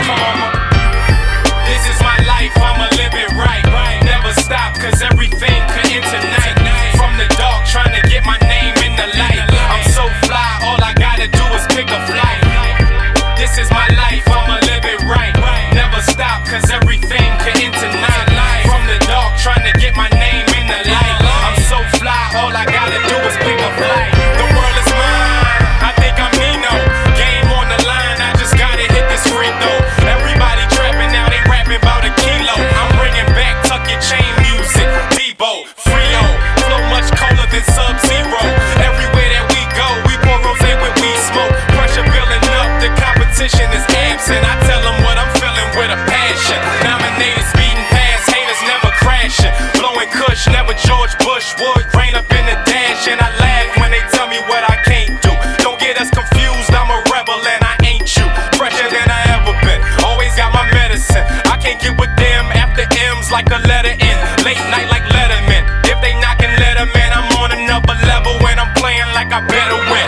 karma. This is my life, I'ma live it right. Never stop, cause everything could end tonight. From the dark, trying to get my name in the light. I'm so fly, all I gotta do is pick a flight. This is my life, I'ma live it right. Never stop, cause everything could end tonight. From the dark, trying to get my name in the light. I'm so fly, all I gotta do is pick a flight. The world is mine, I think I'm Nino. Game on the line, I just gotta hit this free throw. Everybody trapping now, they rapping about a kilo. I'm bringing back tuck your chain music. Debo, Frio, flow much colder than Sub-Zero. Everywhere that we go, we pour rosé when we smoke. Pressure building up, the competition is absent. I tell them what I'm feeling with a passion. Nominated, speeding past, haters never crashing. Blowing kush, never George Bush would rain up in the dash. And I laugh when they tell me what I can't do. Don't get us confused, I'm a rebel and I ain't you. Fresher than I ever been, always got my medicine. I can't get with them after M's like the letter N. Late night like Letterman. If they knockin' Letterman, I'm on another level when I'm playing like I better win.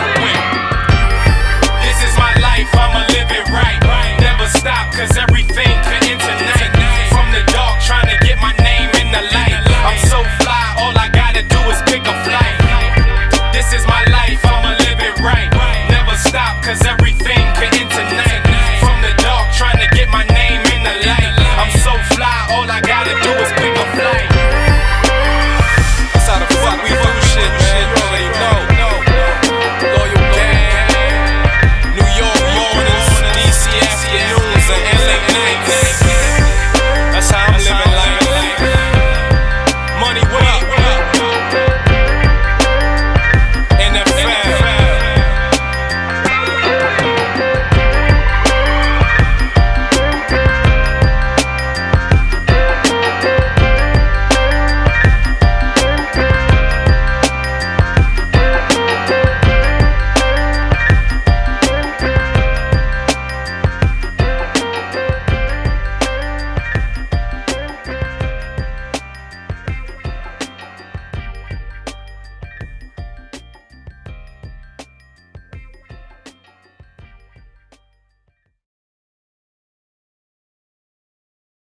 This is my life, I'ma live it right. Never stop, cause everything could end tonight.